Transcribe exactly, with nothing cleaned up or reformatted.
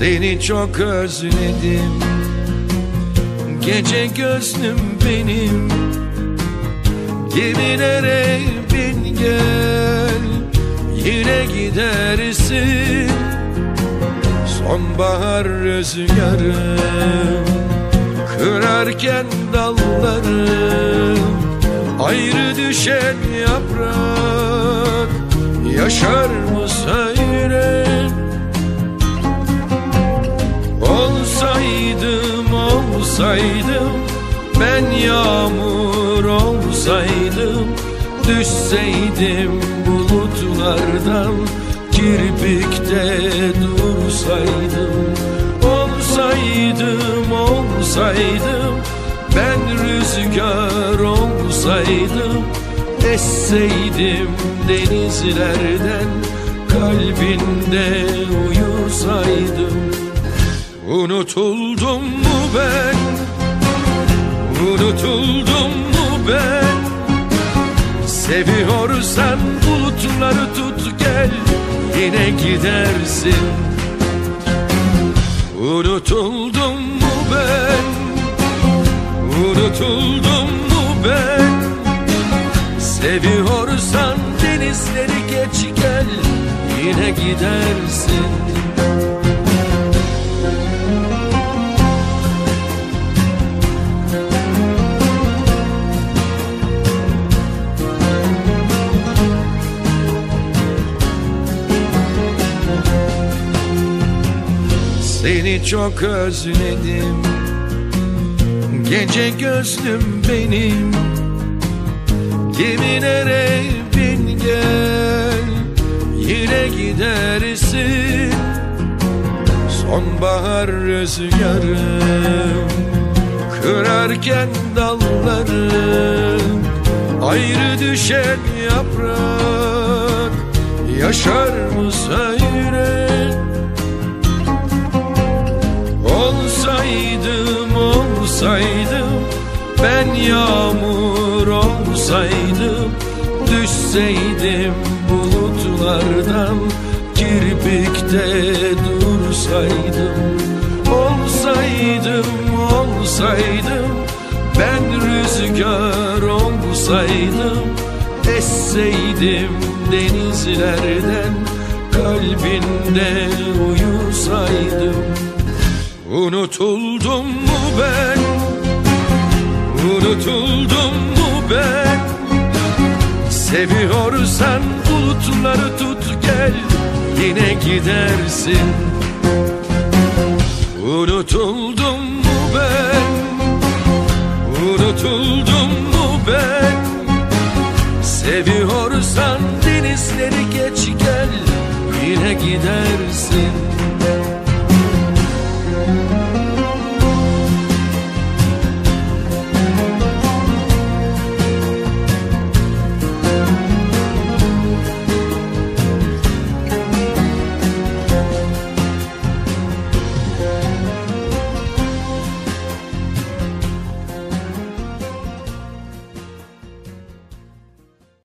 Seni çok özledim, gece gözlüm benim. Gemilere bin gel, yine gidersin. Sonbahar rüzgarı kırarken dalları, ayrı düşen yaprak yaşar mı söyle? Olsaydım, olsaydım, ben yağmur olsaydım, düşseydim bulutlardan, kirpikte dursaydım. Olsaydım, olsaydım, ben rüzgar olsaydım, esseydim denizlerden, kalbinde uyusaydım. Unutuldum mu ben, unutuldum mu ben? Seviyorsan bulutları tut gel, yine gidersin. Unutuldum mu ben, unutuldum mu ben? Seviyorsan denizleri geç gel, yine gidersin. Seni çok özledim, gece gözlüm benim. Gemilere bin gel, yine gidersin. Sonbahar rüzgarı kırarken dalları, ayrı düşen yaprak yaşar mı söyle? Olsaydım, olsaydım, ben yağmur olsaydım, düşseydim bulutlardan, kirpikte dursaydım. Olsaydım, olsaydım, ben rüzgar olsaydım, esseydim denizlerden, kalbinde uyusaydım. Unutuldum mu ben, unutuldum mu ben? Seviyorsan bulutları tut gel, yine gidersin. Unutuldum mu ben, unutuldum mu ben? Seviyorsan denizleri geç gel, yine gidersin.